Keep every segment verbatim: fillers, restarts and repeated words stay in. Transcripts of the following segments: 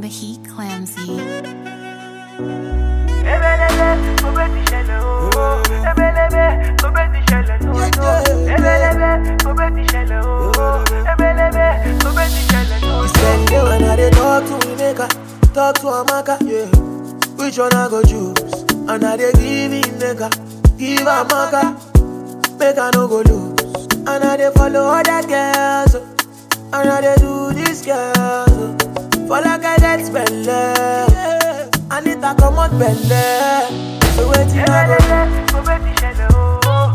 the heat, Clamsy. Spend day when I dey talk to Ineka, talk to Amaka, yeah. Which one I go choose? And I dey give Ineka, give Amaka, make I no go lose. And I dey follow other girls, oh. And I dey do this girl, oh. For like I get spend, yeah. I need to come out belle. So waiting I go do.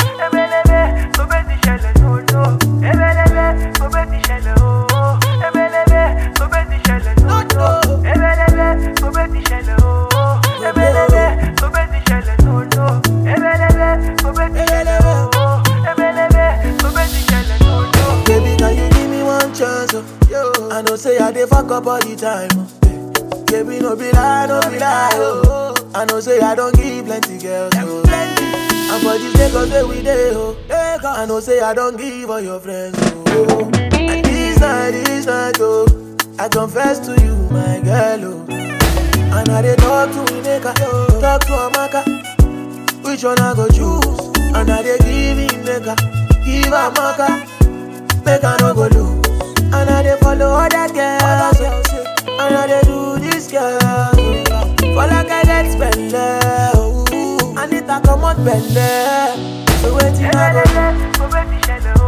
Baby, can you give me one chance? Oh? Yo. I know say I dey fuck up all the time. Oh. Baby, no be lie, no be lie. Oh. I know say I don't give plenty girls. Oh. And for this Lagos where we dey, oh. I know say I don't give all your friends. Oh. And this night, this night, oh. I confess to you, my girl, oh. And I dey talk to Ineka, talk to Amaka. Which one I go choose? And I dey give Ineka, give Amaka, make I no go lose. And I dey follow other girls, and I dey do this girl. For like I get spend, oh. I need to come out belle. So waiting I go do.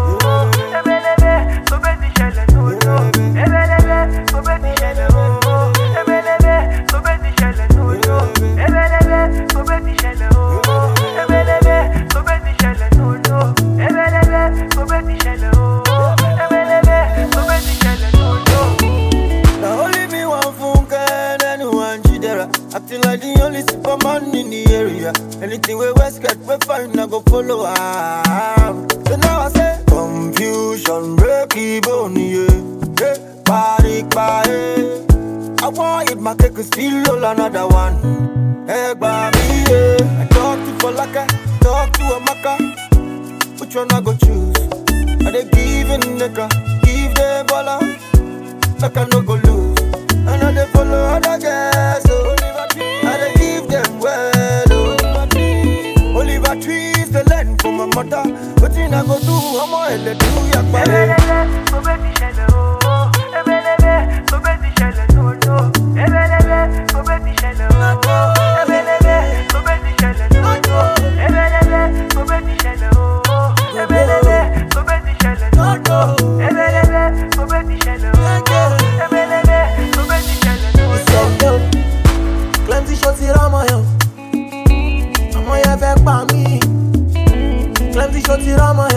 Acting like the only superman in the area. Anything we West get, we find, I go follow am. So now I say, confusion, break even, yeah. Hey, party, party. I want it, my cake is still all another one. Hey, baby, yeah. I talk to Falaka, talk to Amaka. Which one I go choose? Are they giving nigga, give the baller, like I no go lose. And I they follow other girls, so I they give them well, oh. Oliver trees the land for my mother. But in I go do, I'm all let do ya body. Clamsy shorty rama yo, I'ma ya fek pa mi. Clamsy shorty rama